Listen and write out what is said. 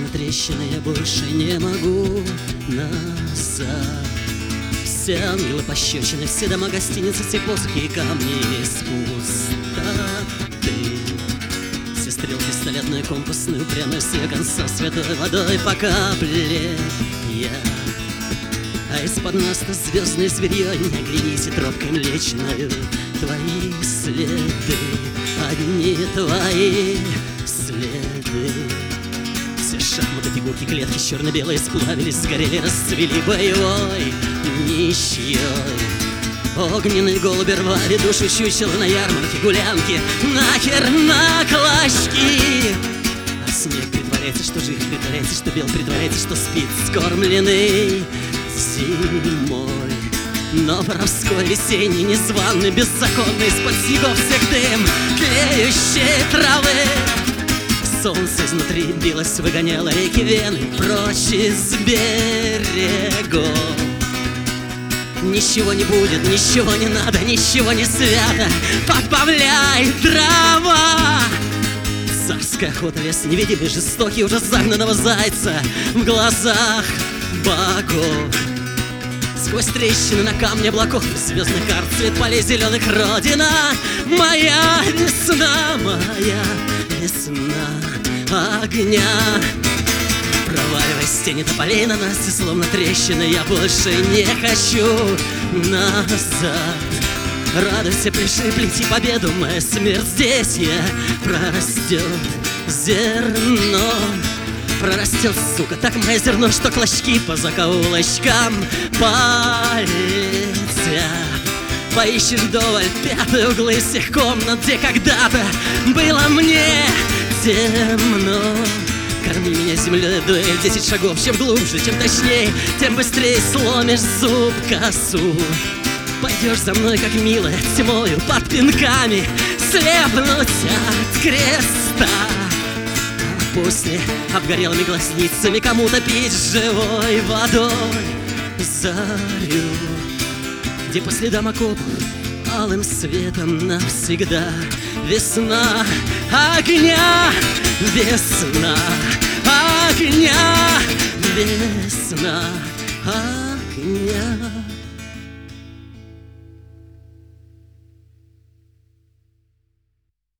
словно трещины, я больше не могу назад. Все ангелы пощечины, все дома, гостиницы, все посохи и камни из пустоты. Все стрелки столетные, компасные, упрямые, все конца святой водой по капле я. А из-под нас то звездное зверье, не оглянись и тропкой млечною. Твои следы, одни твои следы. Все шахматы, фигурки, клетки черно-белые сплавились, сгорели, расцвели боевой нищьей. Огненные голуби рвали душу чучела на ярмарке, гулянки, нахер на клочки. А снег притворяется, что жив, притворяется, что бел, притворяется, что спит, скормленный зимой. Но воровской весенний, незваный, беззаконный, из-под снегов всех дым тлеющей травы. Солнце изнутри билось, выгоняло реки Вены прочь из берегов. Ничего не будет, ничего не надо, ничего не свято, подбавляй дрова. Царская охота, лес невидимый, жестокий, уже загнанного зайца в глазах богов. Сквозь трещины на камне облаков звездных карт, цвет полей зеленых, родина моя, весна моя, весна огня. Проваливаясь тени тополей на нас, и словно трещины, я больше не хочу назад. Радуйся, пляши, плети победу, моя смерть здесь, я прорастет зерно. Прорастет, сука, так мое зерно, что клочки по закоулочкам полетят. Поищешь вдоволь пятые углы всех комнат, где когда-то было мне темно. Корми меня землей, дуэль, 10 шагов. Чем глубже, чем точнее, тем быстрее сломишь зуб косу. Пойдешь за мной, как милая, тьмою под пинками слепнуть от креста. После обгорелыми глазницами кому-то пить живой водой зарю, где по следам окопов алым светом навсегда весна огня, весна огня, весна огня.